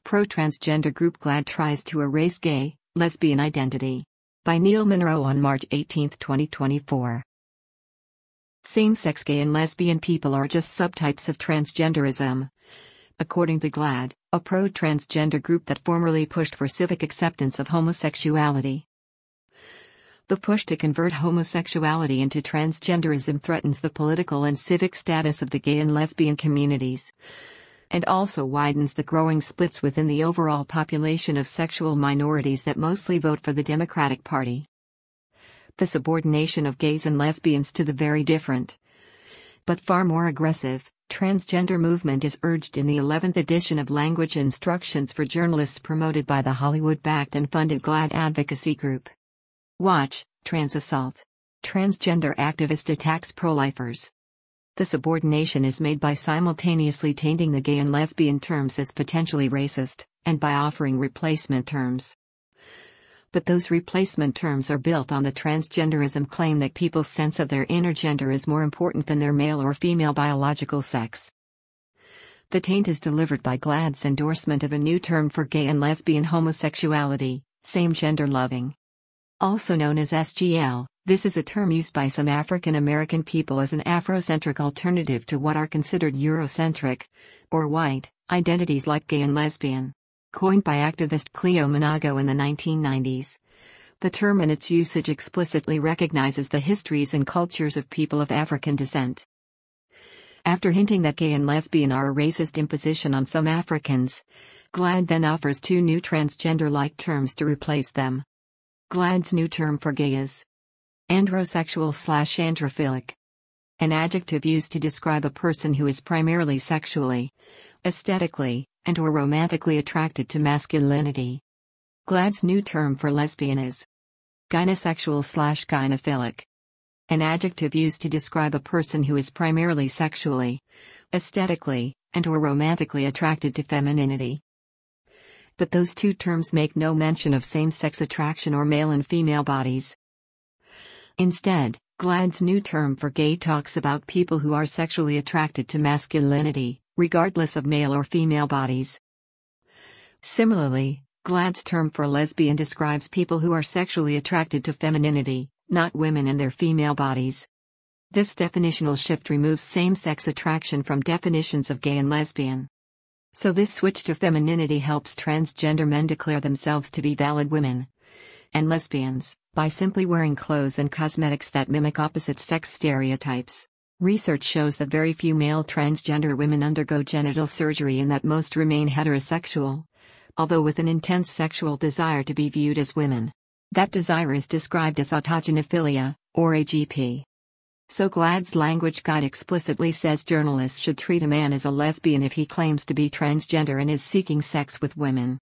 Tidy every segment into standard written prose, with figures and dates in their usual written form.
Pro-transgender group GLAAD tries to erase gay, lesbian identity. By Neil Monroe on March 18, 2024. Same-sex gay and lesbian people are just subtypes of transgenderism. According to GLAAD, a pro-transgender group that formerly pushed for civic acceptance of homosexuality. The push to convert homosexuality into transgenderism threatens the political and civic status of the gay and lesbian communities, and also widens the growing splits within the overall population of sexual minorities that mostly vote for the Democratic Party. The subordination of gays and lesbians to the very different, but far more aggressive, transgender movement is urged in the 11th edition of Language Instructions for Journalists promoted by the Hollywood-backed and funded GLAAD advocacy group. Watch, Trans Assault. Transgender activist attacks pro-lifers. The subordination is made by simultaneously tainting the gay and lesbian terms as potentially racist, and by offering replacement terms. But those replacement terms are built on the transgenderism claim that people's sense of their inner gender is more important than their male or female biological sex. The taint is delivered by GLAAD's endorsement of a new term for gay and lesbian homosexuality, same-gender loving. Also known as SGL, this is a term used by some African American people as an Afrocentric alternative to what are considered Eurocentric, or white, identities like gay and lesbian. Coined by activist Cleo Manago in the 1990s. The term and its usage explicitly recognizes the histories and cultures of people of African descent. After hinting that gay and lesbian are a racist imposition on some Africans, GLAAD then offers two new transgender-like terms to replace them. GLAAD's new term for gay is androsexual/androphilic, an adjective used to describe a person who is primarily sexually, aesthetically, and/or romantically attracted to masculinity. GLAAD's new term for lesbian is gynosexual/gynophilic, an adjective used to describe a person who is primarily sexually, aesthetically, and/or romantically attracted to femininity. But those two terms make no mention of same-sex attraction or male and female bodies. Instead, GLAAD's new term for gay talks about people who are sexually attracted to masculinity, regardless of male or female bodies. Similarly, GLAAD's term for lesbian describes people who are sexually attracted to femininity, not women and their female bodies. This definitional shift removes same-sex attraction from definitions of gay and lesbian. So this switch to femininity helps transgender men declare themselves to be valid women and lesbians, by simply wearing clothes and cosmetics that mimic opposite-sex stereotypes. Research shows that very few male transgender women undergo genital surgery and that most remain heterosexual, although with an intense sexual desire to be viewed as women. That desire is described as autogenophilia, or AGP. So GLAAD's language guide explicitly says journalists should treat a man as a lesbian if he claims to be transgender and is seeking sex with women.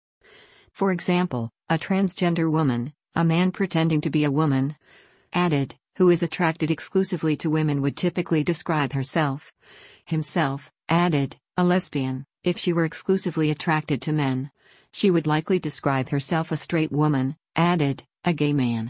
For example, a transgender woman, a man pretending to be a woman, added, who is attracted exclusively to women would typically describe herself, himself, added, a lesbian, if she were exclusively attracted to men. She would likely describe herself a straight woman, added, a gay man.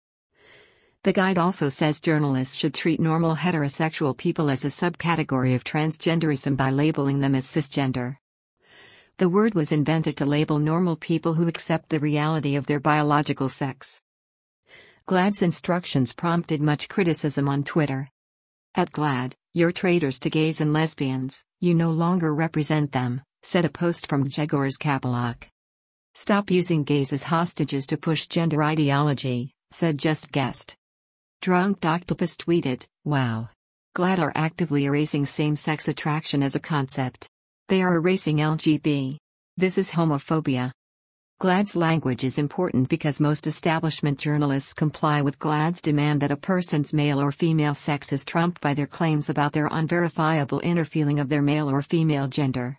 The guide also says journalists should treat normal heterosexual people as a subcategory of transgenderism by labeling them as cisgender. The word was invented to label normal people who accept the reality of their biological sex. GLAAD's instructions prompted much criticism on Twitter. At GLAAD, "You're traitors to gays and lesbians, you no longer represent them," said a post from Grzegorz Kapelak. "Stop using gays as hostages to push gender ideology," said Just Guest. Drunk Octopus tweeted, "Wow. GLAAD are actively erasing same-sex attraction as a concept. They are erasing LGB. This is homophobia." GLAAD's language is important because most establishment journalists comply with GLAAD's demand that a person's male or female sex is trumped by their claims about their unverifiable inner feeling of their male or female gender.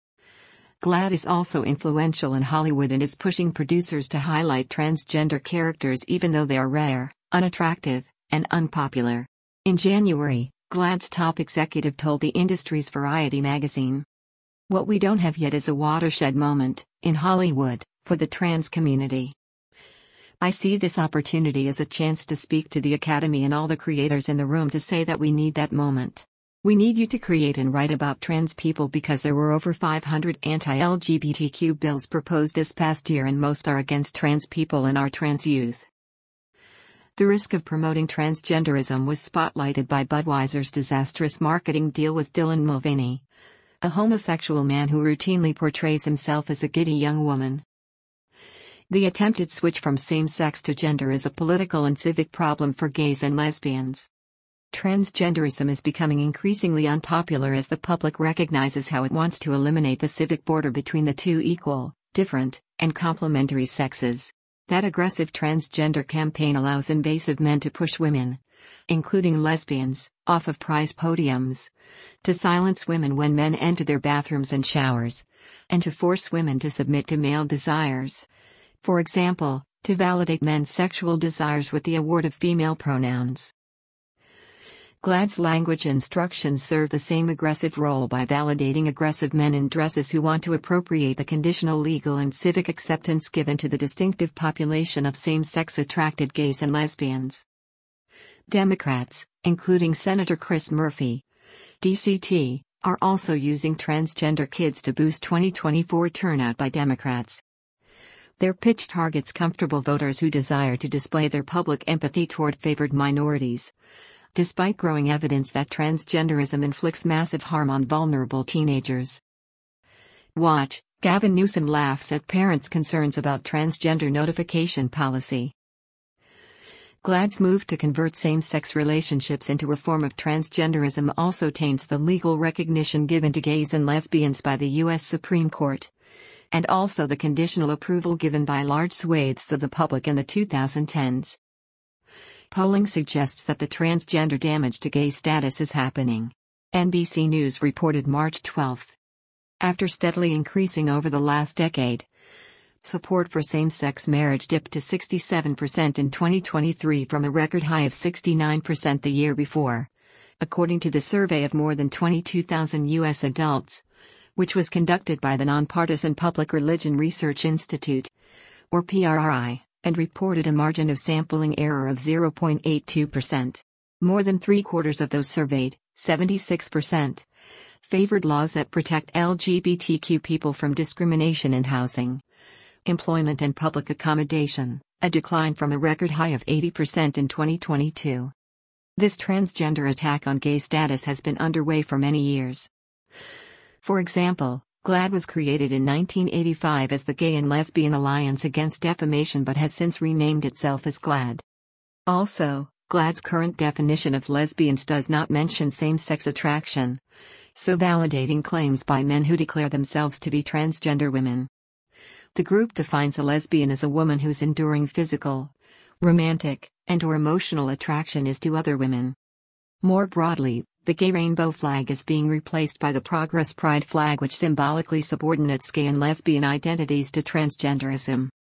GLAAD is also influential in Hollywood and is pushing producers to highlight transgender characters even though they are rare, unattractive, and unpopular. In January, GLAAD's top executive told the industry's Variety magazine, "What we don't have yet is a watershed moment, in Hollywood, for the trans community. I see this opportunity as a chance to speak to the Academy and all the creators in the room to say that we need that moment. We need you to create and write about trans people because there were over 500 anti-LGBTQ bills proposed this past year and most are against trans people and our trans youth. The risk of promoting transgenderism was spotlighted by Budweiser's disastrous marketing deal with Dylan Mulvaney, a homosexual man who routinely portrays himself as a giddy young woman. The attempted switch from same-sex to gender is a political and civic problem for gays and lesbians. Transgenderism is becoming increasingly unpopular as the public recognizes how it wants to eliminate the civic border between the two equal, different, and complementary sexes. That aggressive transgender campaign allows invasive men to push women, including lesbians, off of prize podiums, to silence women when men enter their bathrooms and showers, and to force women to submit to male desires. For example, to validate men's sexual desires with the award of female pronouns. GLAAD's language instructions serve the same aggressive role by validating aggressive men in dresses who want to appropriate the conditional legal and civic acceptance given to the distinctive population of same-sex attracted gays and lesbians. Democrats, including Senator Chris Murphy, DCT, are also using transgender kids to boost 2024 turnout by Democrats. Their pitch targets comfortable voters who desire to display their public empathy toward favored minorities, despite growing evidence that transgenderism inflicts massive harm on vulnerable teenagers. Watch, Gavin Newsom laughs at parents' concerns about transgender notification policy. GLAAD's move to convert same-sex relationships into a form of transgenderism also taints the legal recognition given to gays and lesbians by the U.S. Supreme Court, and also the conditional approval given by large swathes of the public in the 2010s. Polling suggests that the transgender damage to gay status is happening. NBC News reported March 12. After steadily increasing over the last decade, support for same-sex marriage dipped to 67% in 2023 from a record high of 69% the year before, according to the survey of more than 22,000 U.S. adults, which was conducted by the nonpartisan Public Religion Research Institute, or PRI, and reported a margin of sampling error of 0.82%. More than three-quarters of those surveyed, 76%, favored laws that protect LGBTQ people from discrimination in housing, employment and public accommodation, a decline from a record high of 80% in 2022. This transgender attack on gay status has been underway for many years. For example, GLAAD was created in 1985 as the Gay and Lesbian Alliance Against Defamation but has since renamed itself as GLAAD. Also, GLAAD's current definition of lesbians does not mention same-sex attraction, so validating claims by men who declare themselves to be transgender women. The group defines a lesbian as a woman whose enduring physical, romantic, and/or emotional attraction is to other women. More broadly, the gay rainbow flag is being replaced by the Progress Pride flag, which symbolically subordinates gay and lesbian identities to transgenderism.